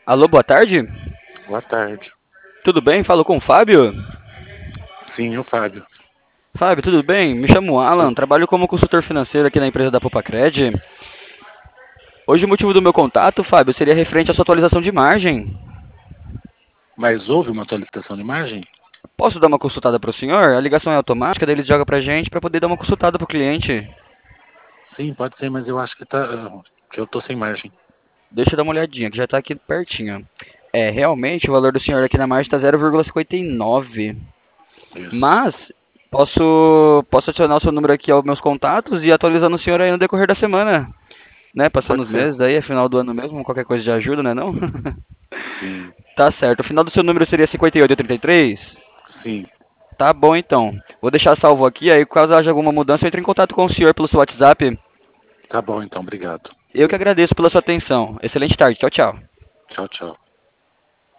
Alô, boa tarde? Boa tarde. Tudo bem? Falo com o Fábio? Sim, o Fábio. Fábio, tudo bem? Me chamo Alan, Tu- trabalho como consultor financeiro aqui na empresa da Popacred. Hoje o motivo do meu contato, Fábio, seria referente à sua atualização de margem. Mas houve uma atualização de margem? Posso dar uma consultada para o senhor? A ligação é automática, daí eles jogam para a gente para poder dar uma consultada para o cliente. Sim, pode ser, mas eu acho que eu tô sem margem. Deixa eu dar uma olhadinha, que já está aqui pertinho. É, realmente o valor do senhor aqui na margem está 0,59. Isso. Mas posso adicionar o seu número aqui aos meus contatos e ir atualizando o senhor aí no decorrer da semana. Né? Passando Pode os ser. meses aí, é final do ano mesmo, qualquer coisa de ajuda, né não? Sim, Tá certo. O final do seu número seria 5883? sim. Tá bom então. Vou deixar salvo aqui, aí caso haja alguma mudança, eu entre em contato com o senhor pelo seu WhatsApp. Tá bom então, obrigado. Eu que agradeço pela sua atenção. Excelente tarde. Tchau, tchau. Tchau, tchau.